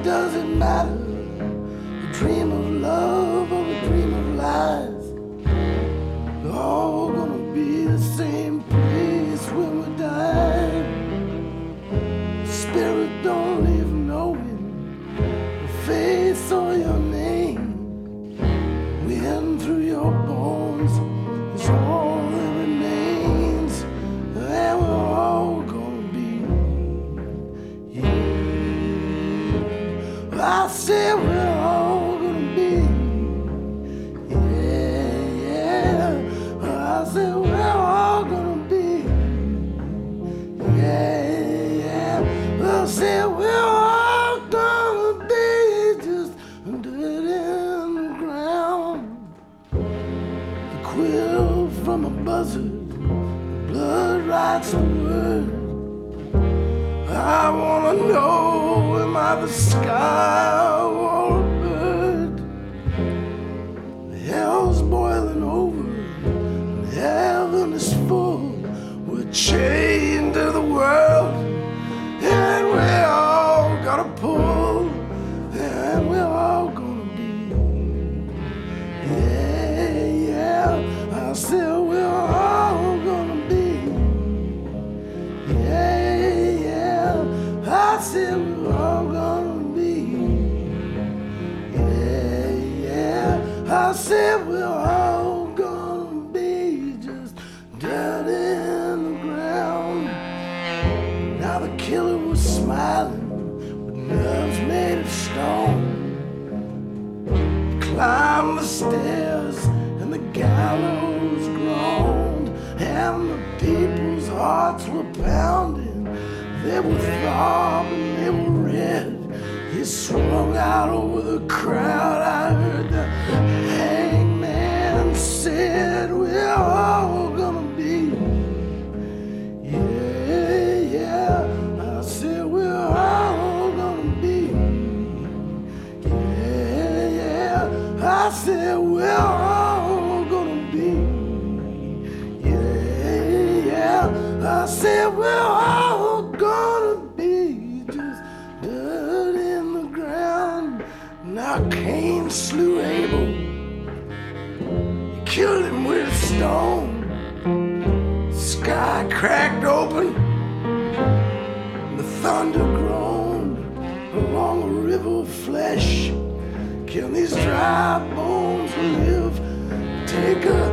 does it matter? A dream of love or a dream of lies? We're all gonna be the same place when we die. Spirit don't leave knowing your face or your name. Wind through your bones is all that remains, and we're all gonna be here. I say we're all gonna be, yeah. I say we're all gonna be, yeah. I say we're all gonna be just dead in the ground. The quill from a buzzard, blood writes the word. I wanna know, am I the sky or a bird? Hell's boiling over, and heaven is full. We're chained to the world, and we all gotta pull, and we're all gonna be, yeah, yeah. I said we're all gonna be, yeah, yeah. I said we're all gonna be, yeah, yeah. I said we're all gonna be just dead in the ground. Now the killer was smiling with nerves made of stone. He climbed the stairs and the gallows groaned, and the people's hearts were pounding. They were throbbing, they were red. He swung out over the crowd. I heard the hangman said, we're all gonna be, yeah, yeah. I said we're all gonna be, yeah, yeah. I said we're all gonna be, yeah, yeah. I said we're all gonna be just dirt in the ground. Now Cain slew Abel, he killed him with a stone. Sky cracked open, the thunder groaned along a river of flesh. Can these dry bones live? Take a